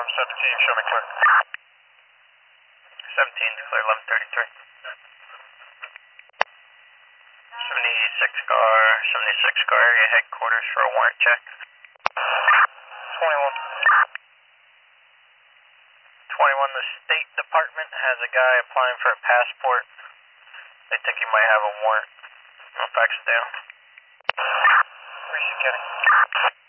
17, show me clear. 17, declare 1133. 76 car area headquarters for a warrant check. 21. 21, the State Department has a guy applying for a passport. They think he might have a warrant. I'll fax it down. Where's he getting?